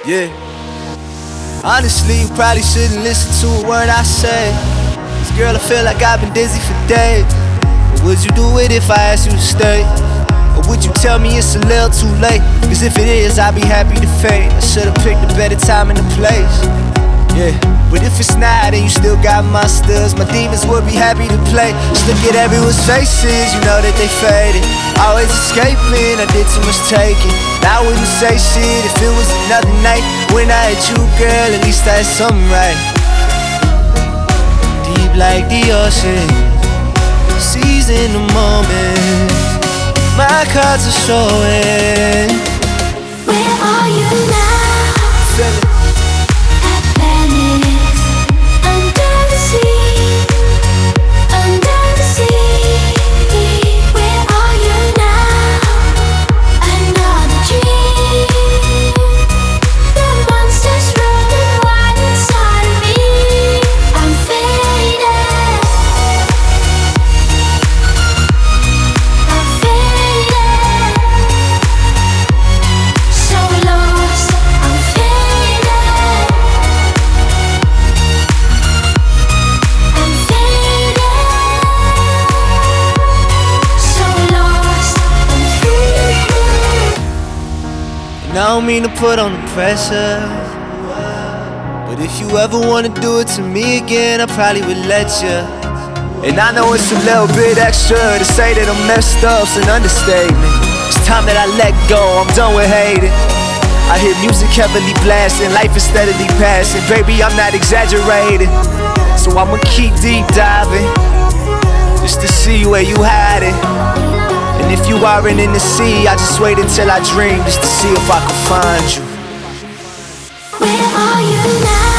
Yeah. Honestly, you probably shouldn't listen to a word I say. 'Cause girl, I feel like I've been dizzy for days. But would you do it if I asked you to stay? Or would you tell me it's a little too late? 'Cause if it is, I'd be happy to fade. I should've picked a better time and a place. Yeah, but if it's not and you still got monsters, my demons would be happy to play. Just look at everyone's faces, you know that they faded. Always escaping, I did too much taking. I wouldn't say shit if it was another night. When I had you, girl, at least I had something right. Deep like the ocean, seizing the moment. My cards are showing. Where are you now? Feel it. At Venice, under the sea, under the sea. Where are you now? Another dream. The monsters running wild inside of me. I'm faded. I'm faded. So lost. I'm faded. I'm faded. So lost. I'm faded. And I don't mean to put on the pressure, but if you ever wanna do it to me again, I probably would let you. And I know it's a little bit extra to say that I'm messed up's an understatement. It's time that I let go, I'm done with hating. I hear music heavily blasting, life is steadily passing. Baby, I'm not exaggerating, so I'ma keep deep diving just to see where you hide it. And if you aren't in the sea, I just wait until I dream just to see if I can find you. Where are you now?